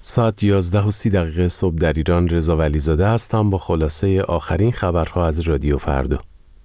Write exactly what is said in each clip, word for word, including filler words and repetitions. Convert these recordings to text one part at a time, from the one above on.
ساعت یازده و سی دقیقه صبح در ایران. رضا ولیزاده هستم با خلاصه آخرین خبرها از رادیو فردا.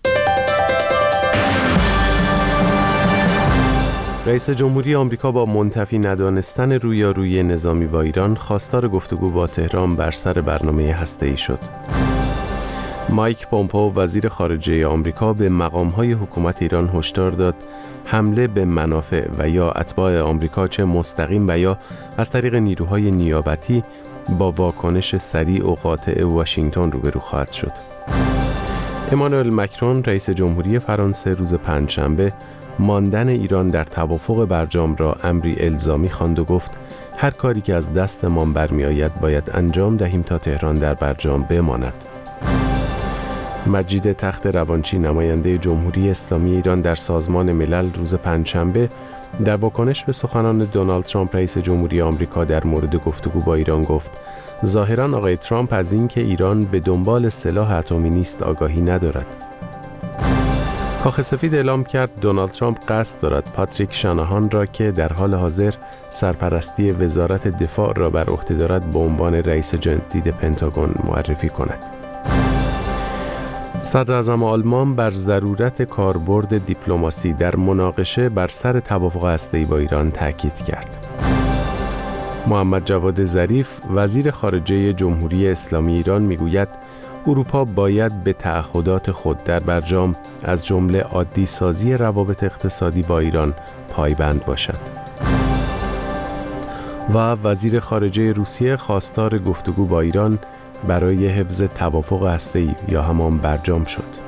رئیس جمهوری آمریکا با منتفی ندانستن رویارویی نظامی با ایران خواستار گفتگو با تهران بر سر برنامه هسته‌ای شد. مایک پومپئو وزیر خارجه آمریکا به مقام‌های حکومت ایران هشدار داد حمله به منافع و یا اتباع آمریکا چه مستقیم و یا از طریق نیروهای نیابتی با واکنش سریع و قاطع واشنگتن روبرو خواهد شد. امانوئل مکرون رئیس جمهوری فرانسه روز پنجشنبه ماندن ایران در توافق برجام را امری الزامی خواند و گفت هر کاری که از دستمان برمی آید باید انجام دهیم تا تهران در برجام بماند. مجید تخت روانچی نماینده جمهوری اسلامی ایران در سازمان ملل روز پنجشنبه در واکنش به سخنان دونالد ترامپ رئیس جمهوری آمریکا در مورد گفتگو با ایران گفت ظاهراً آقای ترامپ از این که ایران به دنبال سلاح اتمی نیست آگاهی ندارد. کاخ سفید اعلام کرد دونالد ترامپ قصد دارد پاتریک شاناهان را که در حال حاضر سرپرستی وزارت دفاع را بر عهده دارد به عنوان رئیس جدید پنتاگون معرفی کند. صدر اعظم آلمان بر ضرورت کاربرد دیپلماسی در مناقشه بر سر توافق هسته‌ای با ایران تاکید کرد. محمد جواد ظریف وزیر خارجه جمهوری اسلامی ایران میگوید اروپا باید به تعهدات خود در برجام از جمله عادی سازی روابط اقتصادی با ایران پایبند باشد. و وزیر خارجه روسیه خواستار گفتگو با ایران برای حفظ توافق هسته‌ای یا همان برجام شد.